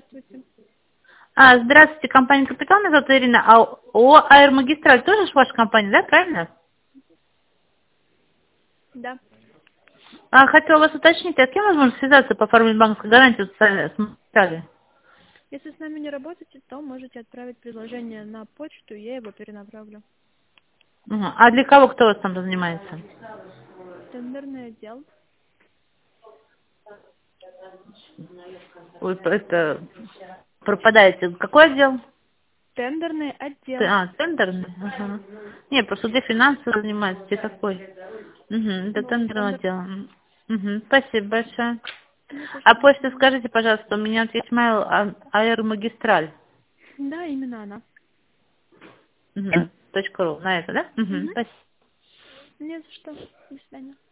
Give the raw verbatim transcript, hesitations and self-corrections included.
Здравствуйте. А, здравствуйте, компания «Капитал», меня зовут Ирина. А о «Аэромагистраль» тоже ж ваша компания, да, правильно? Да. А, хотела вас уточнить, а с кем возможно связаться по оформлению банковской гарантии с с «Магистрали»? Если с нами не работаете, то можете отправить предложение на почту, и я его перенаправлю. Мгм. А для кого, кто у вас там занимается? Тендерный отдел. Вы это пропадаете. Какой отдел? Тендерный Т- отдел. А, тендерный? Ага. Не, просто где финансы занимается, где такой? Угу, это Ну, тендерный тендер... отдел. Угу, спасибо большое. Не за А что. почту скажите, пожалуйста, у меня вот есть mail а- аэромагистраль. Да, именно она. Угу. Точка ру. На это, да? Угу, Угу. спасибо. Не за что. До свидания.